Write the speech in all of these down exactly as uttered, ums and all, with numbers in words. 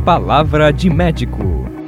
Palavra de médico.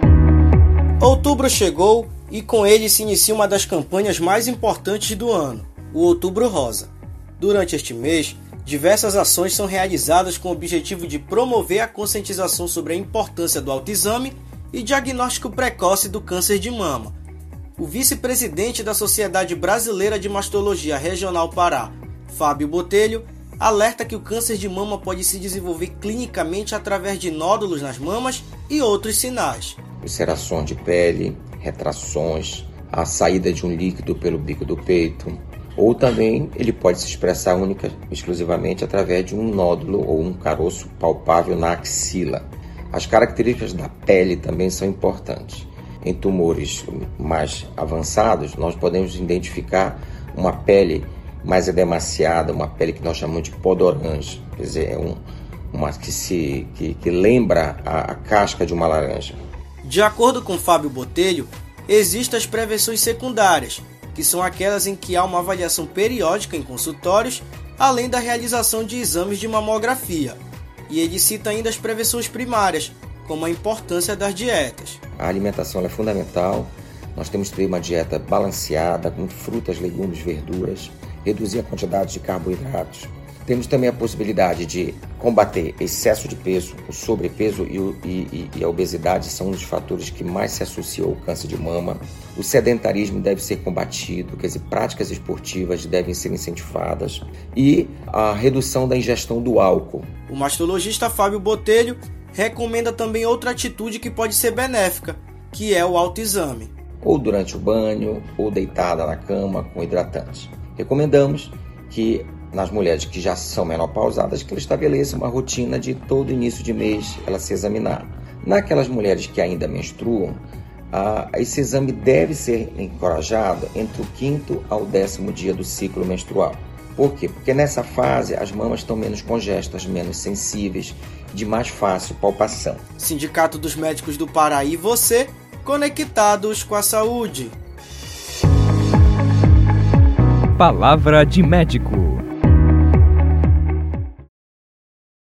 Outubro chegou e com ele se inicia uma das campanhas mais importantes do ano, o Outubro Rosa. Durante este mês, diversas ações são realizadas com o objetivo de promover a conscientização sobre a importância do autoexame e diagnóstico precoce do câncer de mama. O vice-presidente da Sociedade Brasileira de Mastologia Regional Pará, Fábio Botelho, alerta que o câncer de mama pode se desenvolver clinicamente através de nódulos nas mamas e outros sinais. Ulcerações de pele, retrações, a saída de um líquido pelo bico do peito, ou também ele pode se expressar única exclusivamente através de um nódulo ou um caroço palpável na axila. As características da pele também são importantes. Em tumores mais avançados, nós podemos identificar uma pele mais edemaciada, uma pele que nós chamamos de podorange, quer dizer, é um, uma que, se, que, que lembra a, a casca de uma laranja. De acordo com Fábio Botelho, existem as prevenções secundárias, que são aquelas em que há uma avaliação periódica em consultórios, além da realização de exames de mamografia. E ele cita ainda as prevenções primárias, como a importância das dietas. A alimentação é fundamental, nós temos que ter uma dieta balanceada, com frutas, legumes, verduras, reduzir a quantidade de carboidratos. Temos também a possibilidade de combater excesso de peso, o sobrepeso e, o, e, e a obesidade são um dos fatores que mais se associam ao câncer de mama. O sedentarismo deve ser combatido, quer dizer, práticas esportivas devem ser incentivadas e a redução da ingestão do álcool. O mastologista Fábio Botelho recomenda também outra atitude que pode ser benéfica, que é o autoexame. Ou durante o banho, ou deitada na cama com hidratante. Recomendamos que nas mulheres que já são menopausadas, que ela estabeleça uma rotina de todo início de mês ela se examinar. Naquelas mulheres que ainda menstruam, ah, esse exame deve ser encorajado entre o quinto ao décimo dia do ciclo menstrual. Por quê? Porque nessa fase as mamas estão menos congestas, menos sensíveis, de mais fácil palpação. Sindicato dos Médicos do Pará e você, conectados com a saúde. Palavra de médico.